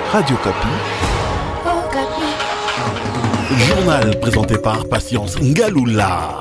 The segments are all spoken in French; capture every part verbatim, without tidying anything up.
Radio Kapi. Journal présenté par Patience Ngaloula.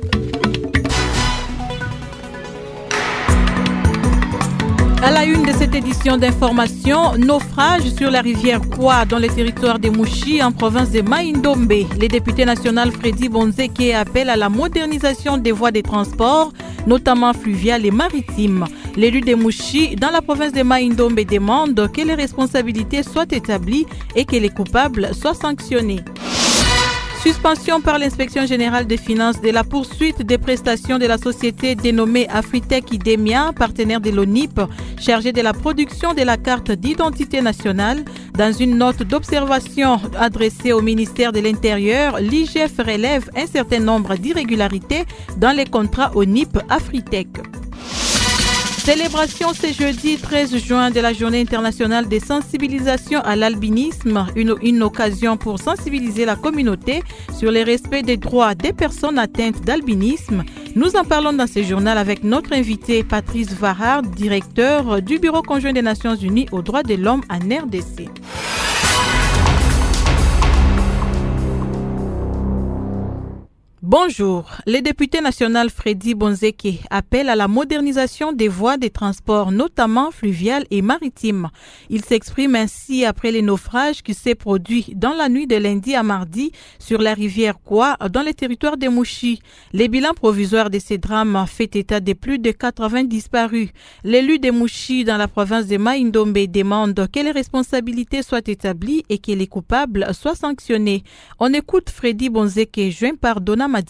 À la une de cette édition d'information, naufrage sur la rivière Kwa dans le territoire de Mouchi en province de Mai-Ndombe. Le député national Freddy Bonzeke appelle à la modernisation des voies de transport, notamment fluviales et maritimes. L'élu de Mouchi dans la province de Mai-Ndombe demande que les responsabilités soient établies et que les coupables soient sanctionnés. Suspension par l'inspection générale des finances de la poursuite des prestations de la société dénommée Afritech Idemia, partenaire de l'O N I P, chargée de la production de la carte d'identité nationale. Dans une note d'observation adressée au ministère de l'Intérieur, l'I G F relève un certain nombre d'irrégularités dans les contrats O N I P Afritech. Célébration ce jeudi treize juin de la Journée internationale de sensibilisation à l'albinisme, une, une occasion pour sensibiliser la communauté sur le respect des droits des personnes atteintes d'albinisme. Nous en parlons dans ce journal avec notre invité Patrice Varard, directeur du Bureau conjoint des Nations Unies aux droits de l'homme en R D C. Bonjour. Le député national Freddy Bonzeke appelle à la modernisation des voies de transport, notamment fluviales et maritimes. Il s'exprime ainsi après les naufrages qui s'est produit dans la nuit de lundi à mardi sur la rivière Kwa dans le territoire de Mouchi. Les bilans provisoires de ces drames fait état de plus de quatre-vingts disparus. L'élu de Mouchi dans la province de Mai-Ndombe demande que les responsabilités soient établies et que les coupables soient sanctionnés. On écoute Freddy Bonzeke, joint par Donna Madimba.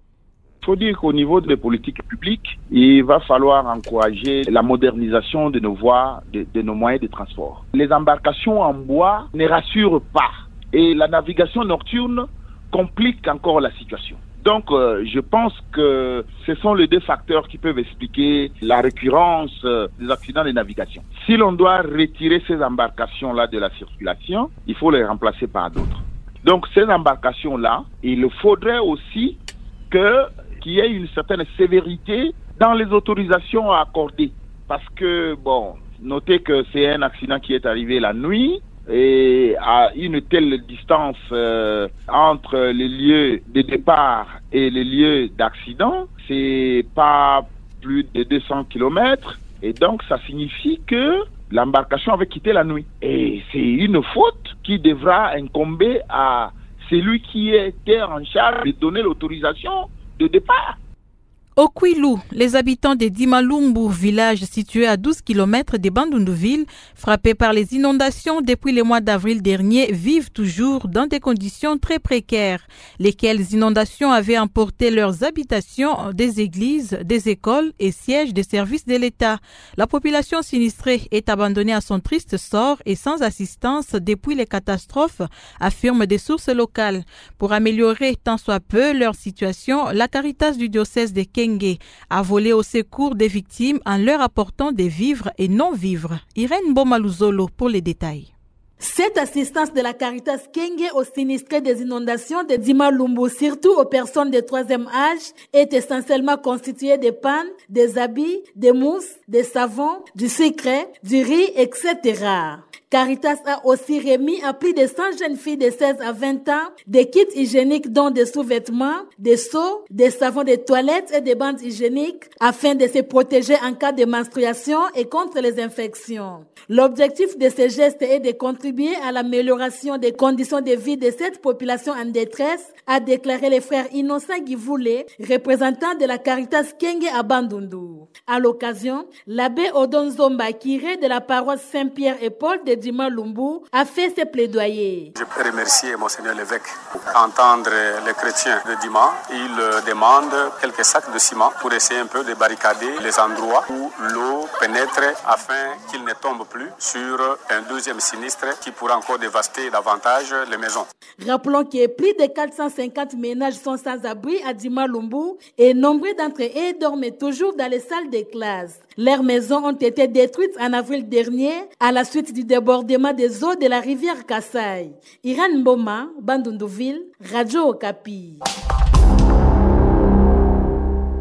Il faut dire qu'au niveau des politiques publiques, il va falloir encourager la modernisation de nos voies, de, de nos moyens de transport. Les embarcations en bois ne rassurent pas et la navigation nocturne complique encore la situation. Donc, euh, je pense que ce sont les deux facteurs qui peuvent expliquer la récurrence euh, des accidents de navigation. Si l'on doit retirer ces embarcations-là de la circulation, il faut les remplacer par d'autres. Donc, ces embarcations-là, il faudrait aussi que, qu'il y ait une certaine sévérité dans les autorisations à accorder. Parce que, bon, notez que c'est un accident qui est arrivé la nuit et à une telle distance euh, entre les lieux de départ et les lieux d'accident, c'est pas plus de deux cents kilomètres. Et donc, ça signifie que l'embarcation avait quitté la nuit. Et c'est une faute qui devra incomber à celui qui était en charge de donner l'autorisation de départ. Au Kwilu, les habitants de Dimalumbu, village situé à douze kilomètres de Bandundu-ville, frappés par les inondations depuis le mois d'avril dernier, vivent toujours dans des conditions très précaires, lesquelles inondations avaient emporté leurs habitations, des églises, des écoles et sièges des services de l'État. La population sinistrée est abandonnée à son triste sort et sans assistance depuis les catastrophes, affirment des sources locales. Pour améliorer tant soit peu leur situation, la Caritas du diocèse de Kenya a volé au secours des victimes en leur apportant des vivres et non-vivres. Irène Bomaluzolo pour les détails. Cette assistance de la Caritas Kenge aux sinistrés des inondations de Dimalumbu, surtout aux personnes de troisième âge, est essentiellement constituée de pannes, des habits, des mousses, des savons, du sucre, du riz, et cetera. Caritas a aussi remis à plus de cent jeunes filles de seize à vingt ans des kits hygiéniques dont des sous-vêtements, des seaux, des savons de toilette et des bandes hygiéniques afin de se protéger en cas de menstruation et contre les infections. L'objectif de ces gestes est de contribuer à l'amélioration des conditions de vie de cette population en détresse, a déclaré le frère Innocent Givoulé, représentant de la Caritas Kenge à Bandundu. À l'occasion, l'abbé Odon Zomba Kiré de la paroisse Saint-Pierre et Paul de Dimalumbu a fait ses plaidoyers. Je peux remercier Monseigneur l'évêque pour entendre les chrétiens de Dima. Il demande quelques sacs de ciment pour essayer un peu de barricader les endroits où l'eau pénètre afin qu'il ne tombe plus sur un deuxième sinistre qui pourra encore dévaster davantage les maisons. Rappelons que plus de quatre cent cinquante ménages sont sans abri à Dimalumbu et nombreux d'entre eux dorment toujours dans les salles de classe. Leurs maisons ont été détruites en avril dernier à la suite du débordement des eaux de la rivière Kassai. Irène Mboma, Bandundu-ville, Radio Okapi.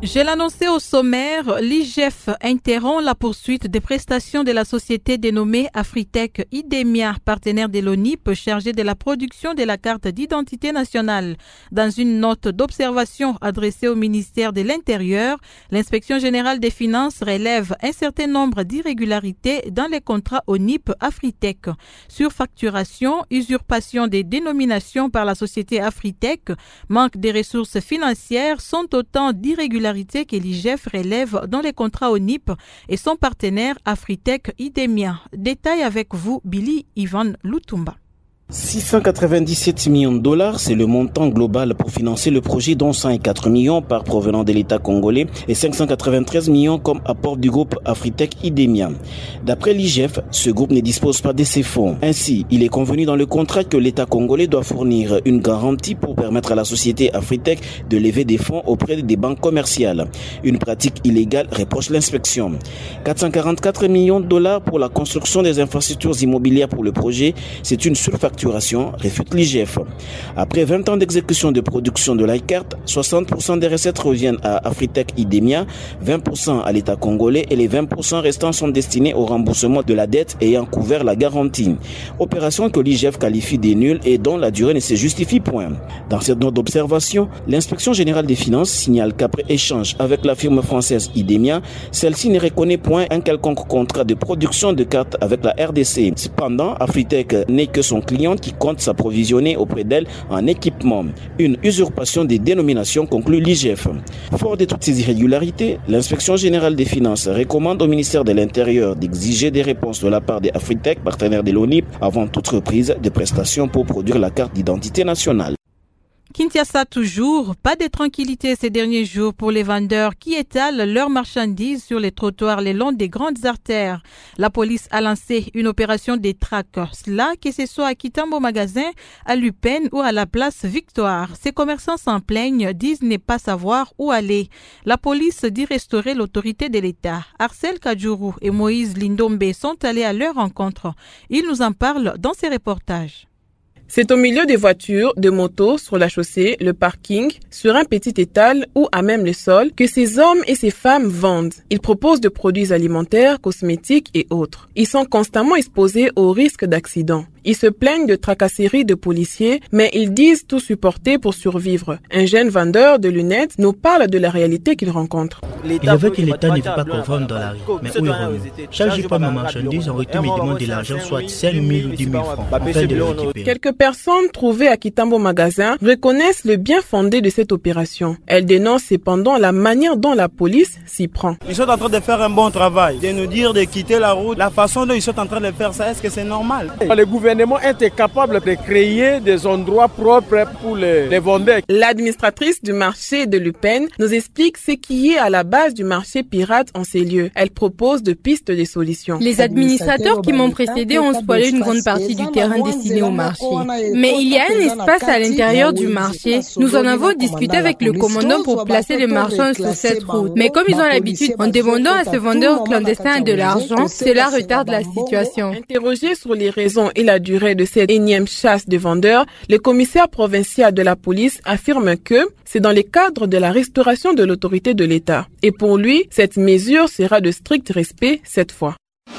Je l'annonçais au sommaire, l'I G F interrompt la poursuite des prestations de la société dénommée Afritech Idemia, partenaire de l'O N I P chargé de la production de la carte d'identité nationale. Dans une note d'observation adressée au ministère de l'Intérieur, l'inspection générale des finances relève un certain nombre d'irrégularités dans les contrats O N I P Afritech. Surfacturation, usurpation des dénominations par la société Afritech, manque des ressources financières sont autant d'irrégularités que l'I G F relève dans les contrats O N I P et son partenaire Afritech Idemia. Détail avec vous, Billy Ivan Lutumba. six cent quatre-vingt-dix-sept millions de dollars, c'est le montant global pour financer le projet, dont cent quatre millions par provenant de l'État congolais et cinq cent quatre-vingt-treize millions comme apport du groupe Afritech Idemia. D'après l'I G F, ce groupe ne dispose pas de ces fonds. Ainsi, il est convenu dans le contrat que l'État congolais doit fournir une garantie pour permettre à la société Afritech de lever des fonds auprès des banques commerciales. Une pratique illégale, reproche l'inspection. quatre cent quarante-quatre millions de dollars pour la construction des infrastructures immobilières pour le projet, c'est une surfacturation, réfute l'I G F. Après vingt ans d'exécution de production de l'iCarte, soixante pour cent des recettes reviennent à Afritech Idemia, vingt pour cent à l'État congolais et les vingt pour cent restants sont destinés au remboursement de la dette ayant couvert la garantie. Opération que l'I G F qualifie de nulle et dont la durée ne se justifie point. Dans cette note d'observation, l'inspection générale des finances signale qu'après échange avec la firme française Idemia, celle-ci ne reconnaît point un quelconque contrat de production de cartes avec la R D C. Cependant, Afritech n'est que son client qui compte s'approvisionner auprès d'elle en équipement. Une usurpation des dénominations, conclut l'I G F. Fort de toutes ces irrégularités, l'inspection générale des finances recommande au ministère de l'Intérieur d'exiger des réponses de la part des Afritech, partenaires de l'O N I P, avant toute reprise de prestations pour produire la carte d'identité nationale. Kinshasa toujours, pas de tranquillité ces derniers jours pour les vendeurs qui étalent leurs marchandises sur les trottoirs le long des grandes artères. La police a lancé une opération de traque. Cela, que ce soit à Kitambo Magasin, à Lupin ou à la place Victoire. Ces commerçants s'en plaignent, disent ne pas savoir où aller. La police dit restaurer l'autorité de l'État. Arcel Kadjourou et Moïse Lindombe sont allés à leur rencontre. Ils nous en parlent dans ces reportages. C'est au milieu des voitures, de motos, sur la chaussée, le parking, sur un petit étal ou à même le sol que ces hommes et ces femmes vendent. Ils proposent de produits alimentaires, cosmétiques et autres. Ils sont constamment exposés au risque d'accident. Ils se plaignent de tracasseries de policiers, mais ils disent tout supporter pour survivre. Un jeune vendeur de lunettes nous parle de la réalité qu'il rencontre. Il est vrai que l'État ne veut pas qu'on vende dans la rue, mais où irons-nous? Chaque jour, pas ma marchandise, en retour, me demande de l'argent, soit cinq mille ou dix mille francs, afin de le récupérer. Quelques personnes trouvées à Kitambo Magasin reconnaissent le bien fondé de cette opération. Elles dénoncent cependant la manière dont la police s'y prend. Ils sont en train de faire un bon travail, de nous dire de quitter la route. La façon dont ils sont en train de faire ça, est-ce que c'est normal? Le gouvernement est incapable de créer des endroits propres pour les, les vendeurs. L'administratrice du marché de Lupin nous explique ce qui est à la base du marché pirate en ces lieux. Elle propose de pistes de solutions. Les administrateurs qui m'ont précédé ont spoilé une grande partie du terrain destiné au marché. Mais il y a un espace à l'intérieur du marché. Nous en avons discuté avec le commandant pour placer les marchands sur cette route. Mais comme ils ont l'habitude, en demandant à ce vendeur clandestin de l'argent, cela retarde la situation. Interrogé sur les raisons et la durée de cette énième chasse de vendeurs, le commissaire provincial de la police affirme que c'est dans le cadre de la restauration de l'autorité de l'État. Et pour lui, cette mesure sera de strict respect cette fois.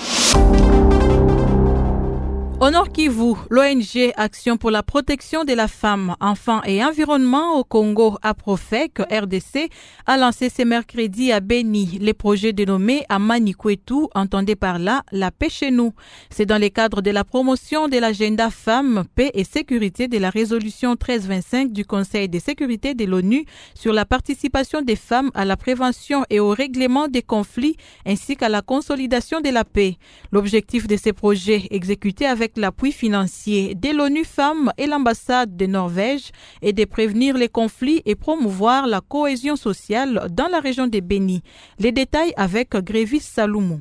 Au Nord Kivu, l'O N G Action pour la protection de la femme, enfants et environnement au Congo, APROFEC, R D C, a lancé ce mercredi à Beni les projets dénommés Amani Kwetu, entendez par là la paix chez nous. C'est dans le cadre de la promotion de l'agenda femmes, paix et sécurité de la résolution treize vingt-cinq du Conseil de sécurité de l'ONU sur la participation des femmes à la prévention et au règlement des conflits ainsi qu'à la consolidation de la paix. L'objectif de ces projets exécutés avec l'appui financier de l'ONU Femmes et l'ambassade de Norvège est de prévenir les conflits et promouvoir la cohésion sociale dans la région de Beni. Les détails avec Grévis Saloumou.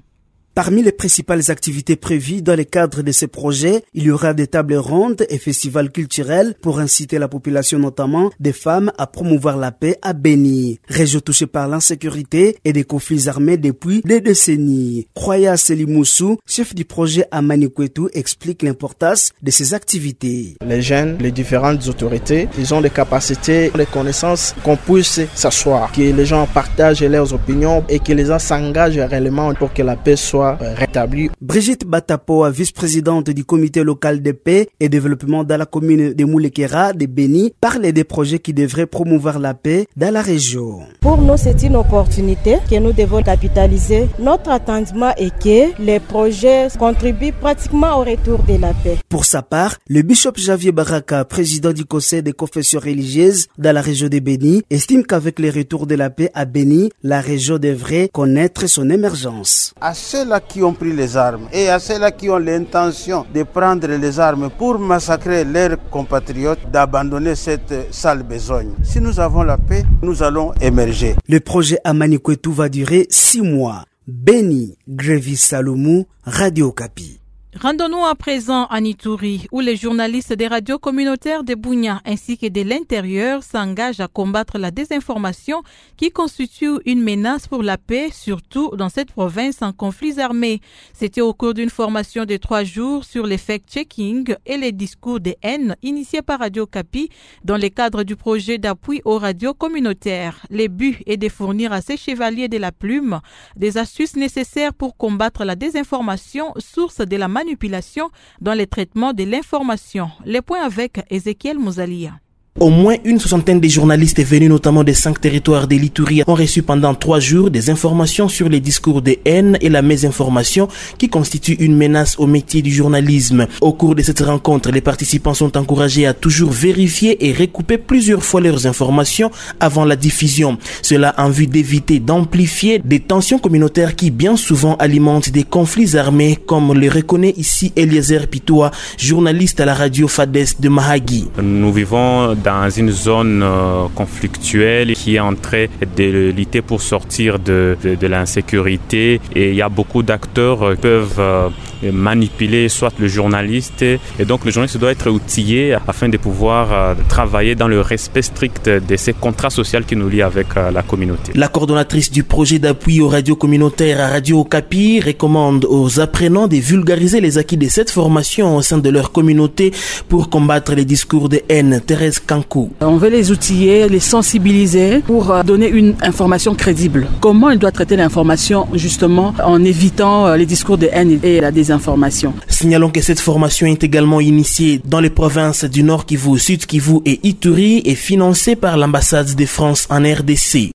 Parmi les principales activités prévues dans le cadre de ces projets, il y aura des tables rondes et festivals culturels pour inciter la population, notamment des femmes, à promouvoir la paix à Beni, région touchée par l'insécurité et des conflits armés depuis des décennies. Kroya Selimoussou, chef du projet à Manikwetu, explique l'importance de ces activités. Les jeunes, les différentes autorités, ils ont des capacités, des connaissances qu'on puisse s'asseoir, que les gens partagent leurs opinions et que les gens s'engagent réellement pour que la paix soit rétablie. Brigitte Batapoa, vice-présidente du comité local de paix et développement dans la commune de Moulekera de Beni, parle des projets qui devraient promouvoir la paix dans la région. Pour nous, c'est une opportunité que nous devons capitaliser. Notre attendement est que les projets contribuent pratiquement au retour de la paix. Pour sa part, le bishop Javier Baraka, président du conseil des confessions religieuses dans la région de Beni, estime qu'avec le retour de la paix à Beni, la région devrait connaître son émergence. À ceux-là qui ont pris les armes et à ceux-là qui ont l'intention de prendre les armes pour massacrer leurs compatriotes, d'abandonner cette sale besogne. Si nous avons la paix, nous allons émerger. Le projet à Manikwetu va durer six mois. Beni, Grevis Salomou, Radio Okapi. Rendons-nous à présent à Ituri, où les journalistes des radios communautaires de Bunia ainsi que de l'intérieur s'engagent à combattre la désinformation qui constitue une menace pour la paix, surtout dans cette province en conflits armés. C'était au cours d'une formation de trois jours sur les fact-checking et les discours de haine initiés par Radio Okapi dans le cadre du projet d'appui aux radios communautaires. Le but est de fournir à ces chevaliers de la plume des astuces nécessaires pour combattre la désinformation, source de la manipulation dans le traitement de l'information. Les points avec Ezekiel Mouzalia. Au moins une soixantaine de journalistes venus notamment des cinq territoires de l'Ituri ont reçu pendant trois jours des informations sur les discours de haine et la mésinformation qui constituent une menace au métier du journalisme. Au cours de cette rencontre, les participants sont encouragés à toujours vérifier et recouper plusieurs fois leurs informations avant la diffusion. Cela en vue d'éviter d'amplifier des tensions communautaires qui bien souvent alimentent des conflits armés, comme le reconnaît ici Eliezer Pitoa, journaliste à la radio Fades de Mahagi. Nous vivons dans une zone euh, conflictuelle qui est en train de lutter pour sortir de, de, de l'insécurité, et il y a beaucoup d'acteurs euh, qui peuvent euh, manipuler soit le journaliste, et donc le journaliste doit être outillé afin de pouvoir euh, travailler dans le respect strict de ces contrats sociaux qui nous lient avec euh, la communauté. La coordonnatrice du projet d'appui aux radios communautaires à Radio Okapi recommande aux apprenants de vulgariser les acquis de cette formation au sein de leur communauté pour combattre les discours de haine. Thérèse Kankou. On veut les outiller, les sensibiliser pour donner une information crédible. Comment il doit traiter l'information justement en évitant les discours de haine et la désinformation. Signalons que cette formation est également initiée dans les provinces du Nord Kivu, Sud Kivu et Ituri et financée par l'ambassade de France en R D C.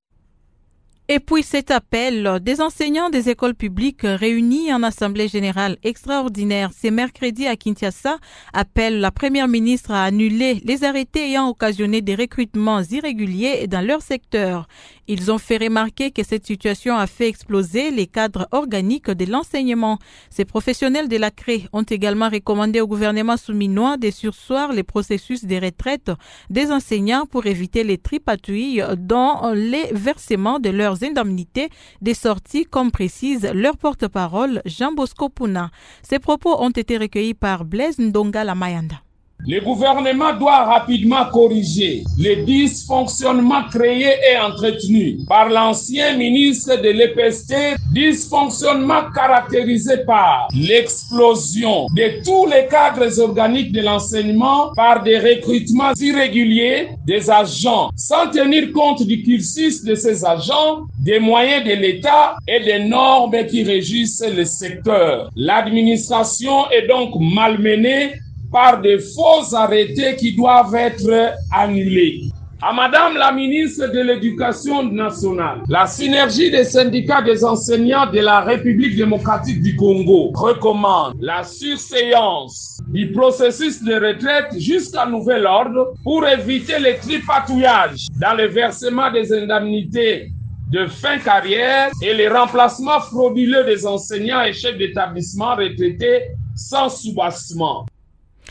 Et puis cet appel des enseignants des écoles publiques réunis en assemblée générale extraordinaire ce mercredi à Kinshasa appelle la première ministre à annuler les arrêtés ayant occasionné des recrutements irréguliers dans leur secteur. Ils ont fait remarquer que cette situation a fait exploser les cadres organiques de l'enseignement. Ces professionnels de la C R E ont également recommandé au gouvernement souminois de surseoir les processus de retraite des enseignants pour éviter les tripatouilles dans les versements de leurs indemnités des sorties, comme précise leur porte-parole Jean Bosco Puna. Ces propos ont été recueillis par Blaise Ndonga Lamayanda. Le gouvernement doit rapidement corriger les dysfonctionnements créés et entretenus par l'ancien ministre de l'E P S T, dysfonctionnements caractérisés par l'explosion de tous les cadres organiques de l'enseignement par des recrutements irréguliers des agents, sans tenir compte du cursus de ces agents, des moyens de l'État et des normes qui régissent le secteur. L'administration est donc malmenée par de faux arrêtés qui doivent être annulés. À Madame la ministre de l'Éducation nationale, la synergie des syndicats des enseignants de la République démocratique du Congo recommande la surséance du processus de retraite jusqu'à nouvel ordre pour éviter les tripatouillages dans le versement des indemnités de fin carrière et les remplacements frauduleux des enseignants et chefs d'établissement retraités sans soubassement.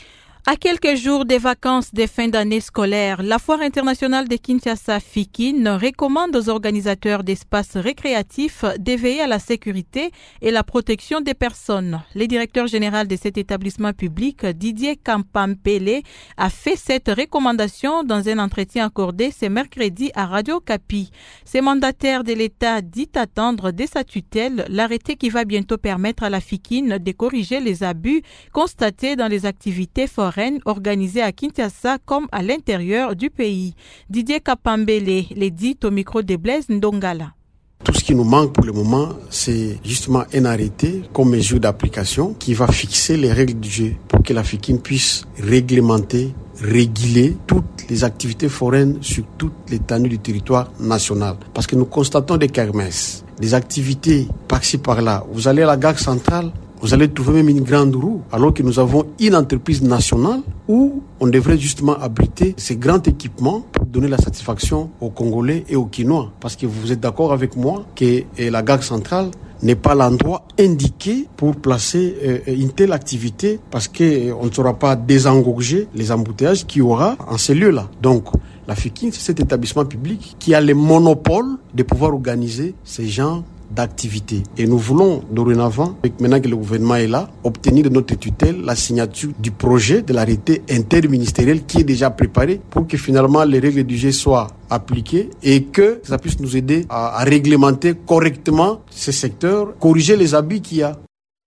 À quelques jours des vacances des fins d'année scolaire, la Foire internationale de Kinshasa Fikine recommande aux organisateurs d'espaces récréatifs d'éveiller à la sécurité et la protection des personnes. Le directeur général de cet établissement public, Didier Kampampele, a fait cette recommandation dans un entretien accordé ce mercredi à Radio Kapi. Ce mandataire de l'État dit attendre de sa tutelle l'arrêté qui va bientôt permettre à la Fikine de corriger les abus constatés dans les activités foraines organisée à Kinshasa comme à l'intérieur du pays. Didier Kapambele les dit au micro de Blaise Ndongala. Tout ce qui nous manque pour le moment, c'est justement un arrêté comme mesure d'application qui va fixer les règles du jeu pour que la Fikine puisse réglementer, réguler toutes les activités foraines sur toute l'étendue du territoire national. Parce que nous constatons des kermesses, des activités par-ci par-là. Vous allez à la gare centrale, vous allez trouver même une grande roue, alors que nous avons une entreprise nationale où on devrait justement abriter ces grands équipements pour donner la satisfaction aux Congolais et aux Kinois. Parce que vous êtes d'accord avec moi que la gare centrale n'est pas l'endroit indiqué pour placer une telle activité parce qu'on ne saura pas désengorger les embouteillages qu'il y aura en ces lieux-là. Donc, la Fikine, c'est cet établissement public qui a le monopole de pouvoir organiser ces gens d'activité. Et nous voulons dorénavant, maintenant que le gouvernement est là, obtenir de notre tutelle la signature du projet de l'arrêté interministériel qui est déjà préparé pour que finalement les règles du jeu soient appliquées et que ça puisse nous aider à, à réglementer correctement ces secteurs, corriger les abus qu'il y a.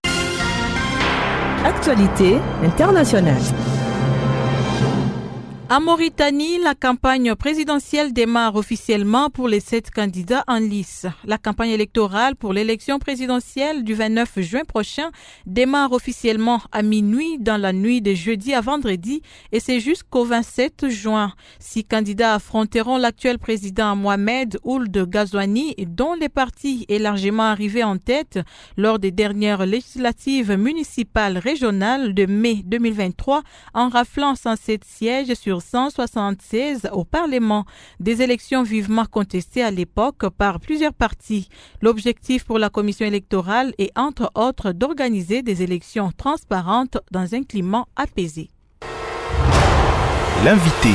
Actualité internationale. En Mauritanie, la campagne présidentielle démarre officiellement pour les sept candidats en lice. La campagne électorale pour l'élection présidentielle du vingt-neuf juin prochain démarre officiellement à minuit dans la nuit de jeudi à vendredi et c'est jusqu'au vingt-sept juin. Six candidats affronteront l'actuel président Mohamed Ould Ghazouani, dont le parti est largement arrivé en tête lors des dernières législatives municipales régionales de mai deux mille vingt-trois en raflant cent sept sièges sur cent soixante-seize au Parlement, des élections vivement contestées à l'époque par plusieurs partis. L'objectif pour la commission électorale est entre autres d'organiser des élections transparentes dans un climat apaisé. L'invité.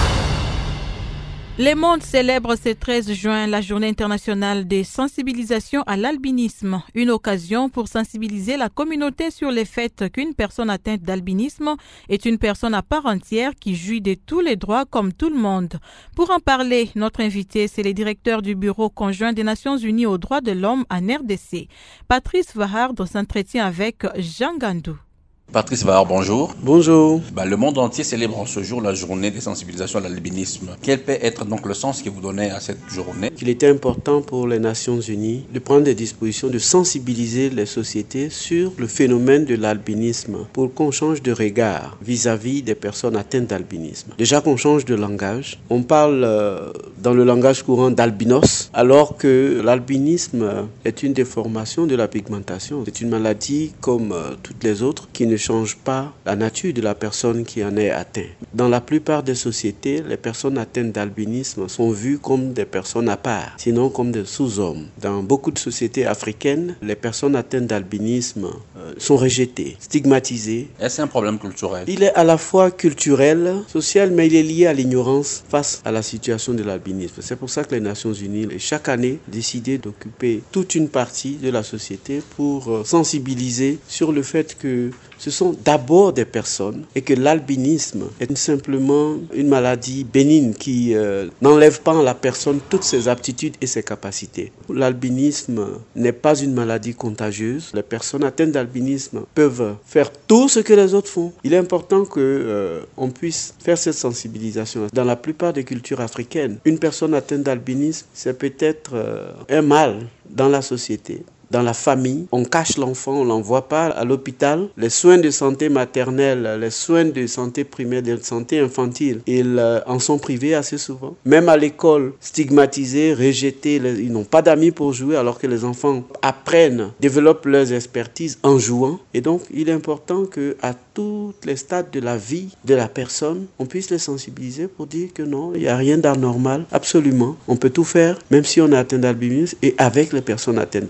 Le monde célèbre ce treize juin la journée internationale de sensibilisation à l'albinisme, une occasion pour sensibiliser la communauté sur le fait qu'une personne atteinte d'albinisme est une personne à part entière qui jouit de tous les droits comme tout le monde. Pour en parler, notre invité, c'est le directeur du Bureau conjoint des Nations Unies aux droits de l'homme en R D C. Patrice Vahard s'entretient avec Jean Gandou. Patrice Vahard, bonjour. Bonjour. Bah, le monde entier célèbre en ce jour la journée de sensibilisation à l'albinisme. Quel peut être donc le sens que vous donnez à cette journée? Il était important pour les Nations Unies de prendre des dispositions, de sensibiliser les sociétés sur le phénomène de l'albinisme pour qu'on change de regard vis-à-vis des personnes atteintes d'albinisme. Déjà qu'on change de langage. On parle euh, dans le langage courant d'albinos, alors que l'albinisme est une déformation de la pigmentation. C'est une maladie comme euh, toutes les autres qui ne change pas la nature de la personne qui en est atteinte. Dans la plupart des sociétés, les personnes atteintes d'albinisme sont vues comme des personnes à part, sinon comme des sous-hommes. Dans beaucoup de sociétés africaines, les personnes atteintes d'albinisme euh, sont rejetées, stigmatisées. Est-ce un problème culturel? Il est à la fois culturel, social, mais il est lié à l'ignorance face à la situation de l'albinisme. C'est pour ça que les Nations Unies, chaque année, décident d'occuper toute une partie de la société pour euh, sensibiliser sur le fait que ce sont d'abord des personnes et que l'albinisme est simplement une maladie bénigne qui euh, n'enlève pas à la personne toutes ses aptitudes et ses capacités. L'albinisme n'est pas une maladie contagieuse. Les personnes atteintes d'albinisme peuvent faire tout ce que les autres font. Il est important que euh, on puisse faire cette sensibilisation. Dans la plupart des cultures africaines, une personne atteinte d'albinisme, c'est peut-être euh, un mal dans la société. Dans la famille, on cache l'enfant, on ne l'envoie pas à l'hôpital. Les soins de santé maternelle, les soins de santé primaire, de santé infantile, ils euh, en sont privés assez souvent. Même à l'école, stigmatisés, rejetés, les, ils n'ont pas d'amis pour jouer alors que les enfants apprennent, développent leurs expertises en jouant. Et donc, il est important qu'à tous les stades de la vie de la personne, on puisse les sensibiliser pour dire que non, il n'y a rien d'anormal, absolument. On peut tout faire, même si on est atteint d'albinisme et avec les personnes atteintes d'albinisme.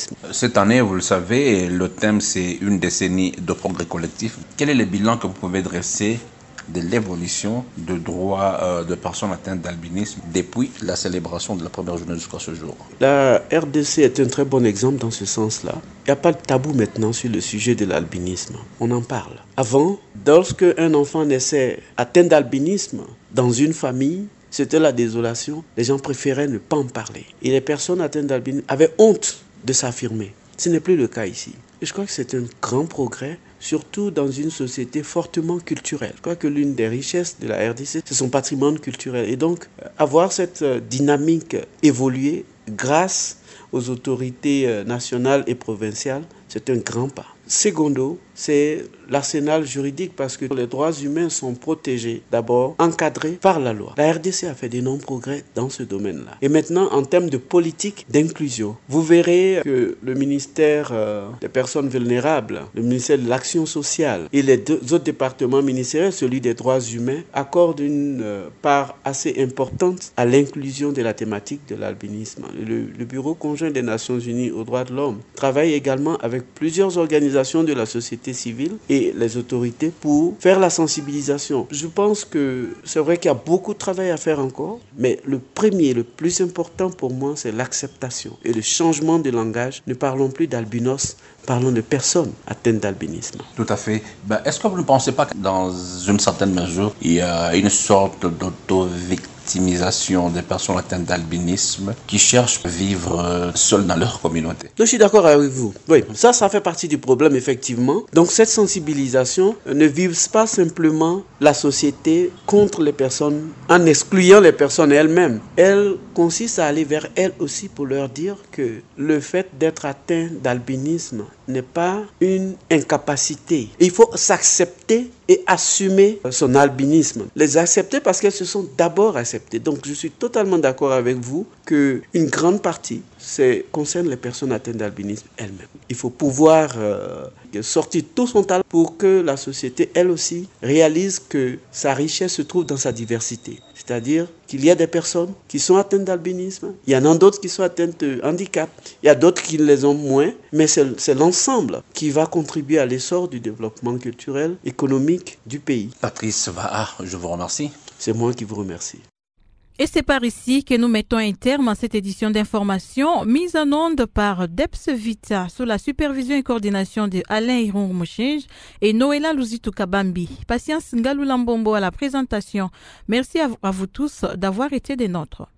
d'albinisme. Cette année, vous le savez, le thème c'est une décennie de progrès collectif. Quel est le bilan que vous pouvez dresser de l'évolution de droits euh, de personnes atteintes d'albinisme depuis la célébration de la première journée jusqu'à ce jour? La R D C est un très bon exemple dans ce sens-là. Il n'y a pas de tabou maintenant sur le sujet de l'albinisme. On en parle. Avant, lorsque un enfant naissait atteint d'albinisme dans une famille, c'était la désolation. Les gens préféraient ne pas en parler. Et les personnes atteintes d'albinisme avaient honte de s'affirmer. Ce n'est plus le cas ici. Et je crois que c'est un grand progrès, surtout dans une société fortement culturelle. Je crois que l'une des richesses de la R D C, c'est son patrimoine culturel. Et donc, avoir cette dynamique évoluer grâce aux autorités nationales et provinciales, c'est un grand pas. Secondo, c'est l'arsenal juridique parce que les droits humains sont protégés, d'abord encadrés par la loi. La R D C a fait d'énormes progrès dans ce domaine-là. Et maintenant, en termes de politique d'inclusion, vous verrez que le ministère euh, des personnes vulnérables, le ministère de l'action sociale et les deux autres départements ministériels, celui des droits humains, accordent une euh, part assez importante à l'inclusion de la thématique de l'albinisme. Le, le Bureau conjoint des Nations Unies aux droits de l'homme travaille également avec plusieurs organisations de la société civile et les autorités pour faire la sensibilisation. Je pense que c'est vrai qu'il y a beaucoup de travail à faire encore, mais le premier, le plus important pour moi, c'est l'acceptation et le changement de langage. Ne parlons plus d'albinos, parlons de personnes atteintes d'albinisme. Tout à fait. Ben, est-ce que vous ne pensez pas que dans une certaine mesure, il y a une sorte d'auto-victimisation des personnes atteintes d'albinisme qui cherchent à vivre seules dans leur communauté? Je suis d'accord avec vous. Oui, ça, ça fait partie du problème, effectivement. Donc, cette sensibilisation ne vise pas simplement la société contre les personnes en excluant les personnes elles-mêmes. Elle consiste à aller vers elles aussi pour leur dire que le fait d'être atteint d'albinisme n'est pas une incapacité. Il faut s'accepter et assumer son albinisme. Les accepter parce qu'elles se sont d'abord acceptées. Donc je suis totalement d'accord avec vous qu'une grande partie c'est, concerne les personnes atteintes d'albinisme elles-mêmes. Il faut pouvoir euh, sortir tout son talent pour que la société, elle aussi, réalise que sa richesse se trouve dans sa diversité. C'est-à-dire qu'il y a des personnes qui sont atteintes d'albinisme, il y en a d'autres qui sont atteintes de handicap, il y a d'autres qui les ont moins, mais c'est, c'est l'ensemble qui va contribuer à l'essor du développement culturel, économique du pays. Patrice Vaha, je vous remercie. C'est moi qui vous remercie. Et c'est par ici que nous mettons un terme à cette édition d'information mise en onde par Deps Vita sous la supervision et coordination de Alain Irong Mouchinge et Noëlla Luzitu Kabambi. Patience Ngalou Lambombo à la présentation. Merci à vous, à vous tous d'avoir été des nôtres.